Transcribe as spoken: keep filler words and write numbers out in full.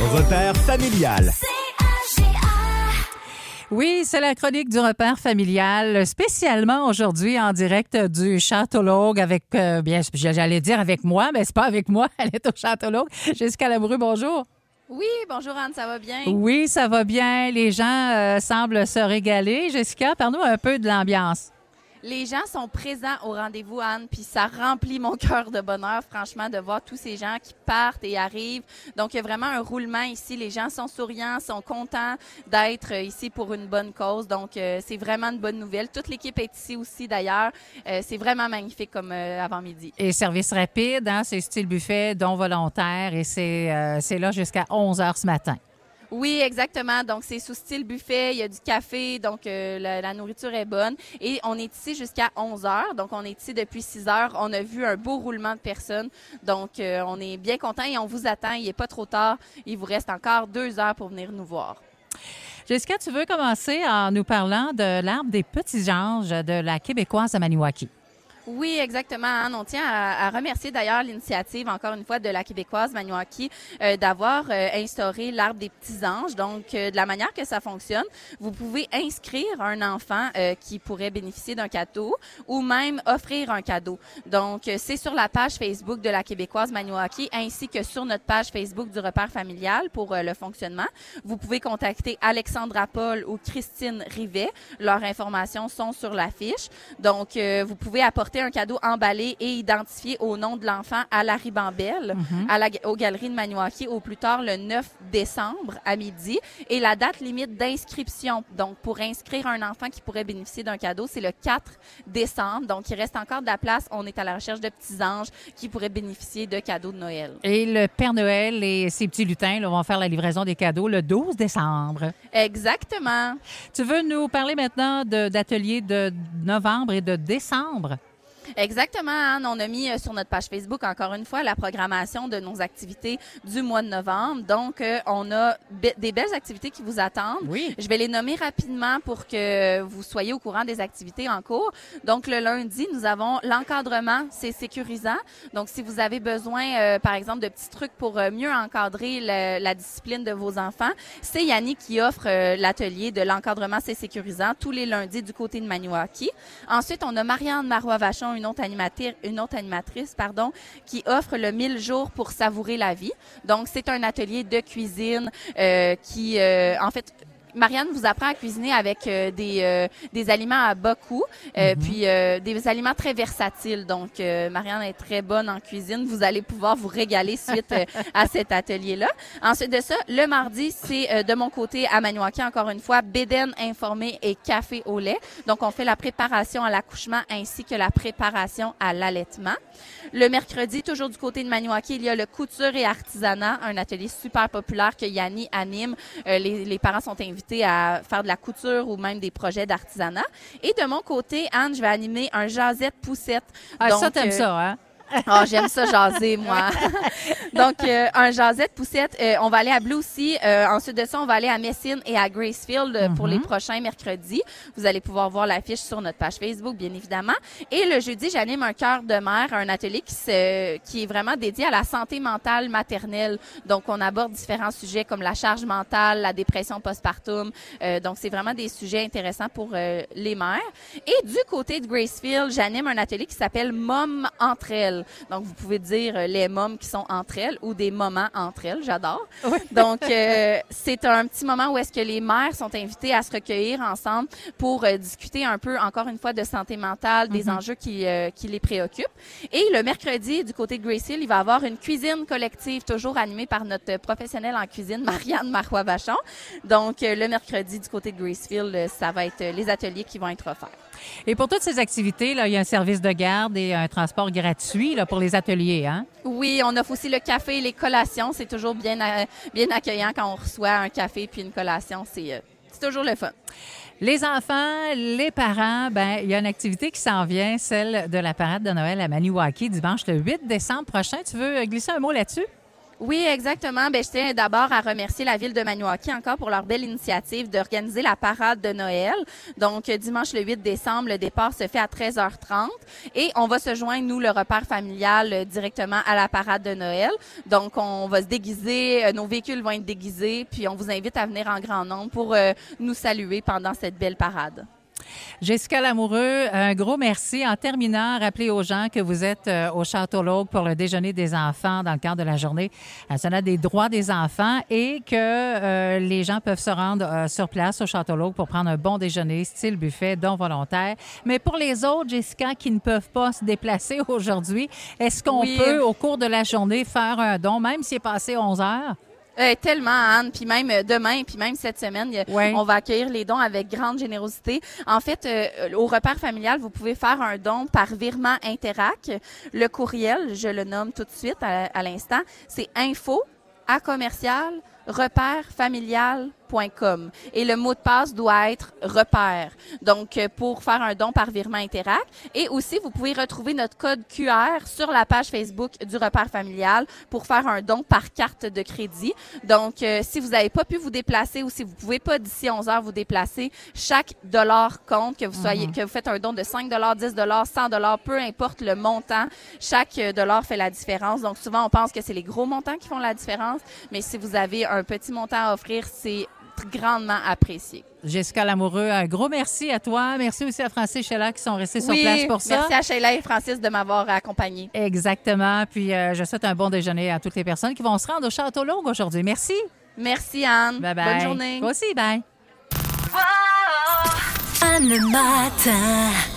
Repère familial. Oui, c'est la chronique du repère familial, spécialement aujourd'hui en direct du Château-Laugue avec, euh, bien, j'allais dire avec moi, mais c'est pas avec moi, elle est au Château-Laugue. Jessica Lamoureux, bonjour. Oui, bonjour Anne, ça va bien? Oui, ça va bien. Les gens euh, semblent se régaler. Jessica, parle-nous un peu de l'ambiance. Les gens sont présents au rendez-vous, Anne, puis ça remplit mon cœur de bonheur, franchement, de voir tous ces gens qui partent et arrivent. Donc, il y a vraiment un roulement ici. Les gens sont souriants, sont contents d'être ici pour une bonne cause. Donc, euh, c'est vraiment une bonne nouvelle. Toute l'équipe est ici aussi, d'ailleurs. Euh, c'est vraiment magnifique comme euh, avant-midi. Et service rapide, hein, c'est style buffet, don volontaire, et c'est, euh, c'est là jusqu'à onze heures ce matin. Oui, exactement. Donc, c'est sous style buffet. Il y a du café. Donc, euh, la, la nourriture est bonne. Et on est ici jusqu'à onze heures. Donc, on est ici depuis six heures. On a vu un beau roulement de personnes. Donc, euh, on est bien contents et on vous attend. Il n'est pas trop tard. Il vous reste encore deux heures pour venir nous voir. Jessica, tu veux commencer en nous parlant de l'arbre des petits anges de la Québécoise à Maniwaki? Oui, exactement, Anne. On tient à, à remercier d'ailleurs l'initiative, encore une fois, de la Québécoise Maniwaki euh, d'avoir euh, instauré l'arbre des petits anges. Donc, euh, de la manière que ça fonctionne, vous pouvez inscrire un enfant euh, qui pourrait bénéficier d'un cadeau ou même offrir un cadeau. Donc, euh, c'est sur la page Facebook de la Québécoise Maniwaki ainsi que sur notre page Facebook du repère familial pour euh, le fonctionnement. Vous pouvez contacter Alexandra Paul ou Christine Rivet. Leurs informations sont sur la fiche. Donc, euh, vous pouvez apporter un cadeau emballé et identifié au nom de l'enfant à la ribambelle, mm-hmm. à la, aux Galeries de Maniwaki au plus tard le neuf décembre à midi. Et la date limite d'inscription, donc pour inscrire un enfant qui pourrait bénéficier d'un cadeau, c'est le quatre décembre. Donc, il reste encore de la place. On est à la recherche de petits anges qui pourraient bénéficier de cadeaux de Noël. Et le Père Noël et ses petits lutins là, vont faire la livraison des cadeaux le douze décembre. Exactement. Tu veux nous parler maintenant de, d'ateliers de novembre et de décembre? Exactement, Anne. On a mis euh, sur notre page Facebook, encore une fois, la programmation de nos activités du mois de novembre. Donc, euh, on a be- des belles activités qui vous attendent. Oui. Je vais les nommer rapidement pour que vous soyez au courant des activités en cours. Donc, le lundi, nous avons l'encadrement, c'est sécurisant. Donc, si vous avez besoin, euh, par exemple, de petits trucs pour euh, mieux encadrer le, la discipline de vos enfants, c'est Yannick qui offre euh, l'atelier de l'encadrement, c'est sécurisant tous les lundis du côté de Maniwaki. Ensuite, on a Marianne Marois-Vachon, une autre animatrice, une autre animatrice, pardon, qui offre le mille jours pour savourer la vie. Donc, c'est un atelier de cuisine euh, qui, euh, en fait, Marianne vous apprend à cuisiner avec euh, des euh, des aliments à bas coût, euh, mm-hmm. puis euh, des aliments très versatiles. Donc, euh, Marianne est très bonne en cuisine. Vous allez pouvoir vous régaler suite euh, à cet atelier-là. Ensuite de ça, le mardi, c'est euh, de mon côté à Maniwaki, encore une fois, bédaine informée et café au lait. Donc, on fait la préparation à l'accouchement ainsi que la préparation à l'allaitement. Le mercredi, toujours du côté de Maniwaki, il y a le couture et artisanat, un atelier super populaire que Yanni anime. Euh, les, les parents sont invités à faire de la couture ou même des projets d'artisanat. Et de mon côté, Anne, je vais animer un jasette poussette. Ah, Donc, ça, t'aimes euh, ça, hein? Ah, oh, j'aime ça jaser, moi. Donc, euh, un jasette poussette. Euh, on va aller à Blue Sea. Euh, ensuite de ça, on va aller à Messine et à Gracefield euh, mm-hmm. pour les prochains mercredis. Vous allez pouvoir voir l'affiche sur notre page Facebook, bien évidemment. Et le jeudi, j'anime un cœur de mère, un atelier qui, se, qui est vraiment dédié à la santé mentale maternelle. Donc, on aborde différents sujets comme la charge mentale, la dépression postpartum. Euh, donc, c'est vraiment des sujets intéressants pour euh, les mères. Et du côté de Gracefield, j'anime un atelier qui s'appelle Mom entre elles. Donc, vous pouvez dire euh, les mômes qui sont entre elles ou des moments entre elles. J'adore. Oui. Donc, euh, c'est un petit moment où est-ce que les mères sont invitées à se recueillir ensemble pour euh, discuter un peu, encore une fois, de santé mentale, des mm-hmm. enjeux qui, euh, qui les préoccupent. Et le mercredi, du côté de Grace Hill, il va y avoir une cuisine collective, toujours animée par notre professionnelle en cuisine, Marianne Marois-Vachon. Donc, euh, le mercredi, du côté de Gracefield, ça va être les ateliers qui vont être offerts. Et pour toutes ces activités, là, il y a un service de garde et un transport gratuit là, pour les ateliers, hein? Oui, on offre aussi le café et les collations. C'est toujours bien, euh, bien accueillant quand on reçoit un café puis une collation. C'est, euh, c'est toujours le fun. Les enfants, les parents, ben il y a une activité qui s'en vient, celle de la parade de Noël à Maniwaki, dimanche le huit décembre prochain. Tu veux glisser un mot là-dessus? Oui, exactement. Ben, je tiens d'abord à remercier la ville de Maniwaki encore pour leur belle initiative d'organiser la parade de Noël. Donc, dimanche le huit décembre, le départ se fait à treize heures trente et on va se joindre, nous, le repère familial, euh, directement à la parade de Noël. Donc, on va se déguiser, euh, nos véhicules vont être déguisés, puis on vous invite à venir en grand nombre pour euh, nous saluer pendant cette belle parade. Jessica Lamoureux, un gros merci. En terminant, rappelez aux gens que vous êtes euh, au Château-L'Augue pour le déjeuner des enfants dans le cadre de la journée nationale des droits des enfants et que euh, les gens peuvent se rendre euh, sur place au Château-L'Augue pour prendre un bon déjeuner, style buffet, don volontaire. Mais pour les autres, Jessica, qui ne peuvent pas se déplacer aujourd'hui, est-ce qu'on Oui. peut, au cours de la journée, faire un don, même s'il est passé onze heures? Euh, tellement, Anne. Puis même euh, demain, puis même cette semaine, y a- Ouais. on va accueillir les dons avec grande générosité. En fait, euh, au repère familial, vous pouvez faire un don par virement Interac. Le courriel, je le nomme tout de suite à, à l'instant, c'est info à commercial repère familial point com. Et le mot de passe doit être repère. Donc, euh, pour faire un don par virement Interac. Et aussi, vous pouvez retrouver notre code Q R sur la page Facebook du repère familial pour faire un don par carte de crédit. Donc, euh, si vous n'avez pas pu vous déplacer ou si vous pouvez pas d'ici onze heures vous déplacer, chaque dollar compte, que vous soyez, mm-hmm. que vous faites un don de cinq dollars, dix dollars, cent dollars, peu importe le montant, chaque dollar fait la différence. Donc, souvent, on pense que c'est les gros montants qui font la différence, mais si vous avez un petit montant à offrir, c'est grandement apprécié. Jessica Lamoureux, un gros merci à toi. Merci aussi à Francis Sheila qui sont restés sur oui, place pour ça. Merci à Sheila et Francis de m'avoir accompagnée. Exactement. Puis euh, je souhaite un bon déjeuner à toutes les personnes qui vont se rendre au Château-L'Augue aujourd'hui. Merci. Merci Anne. Bye bye. Bonne journée. Toi aussi, bye. Anne le matin.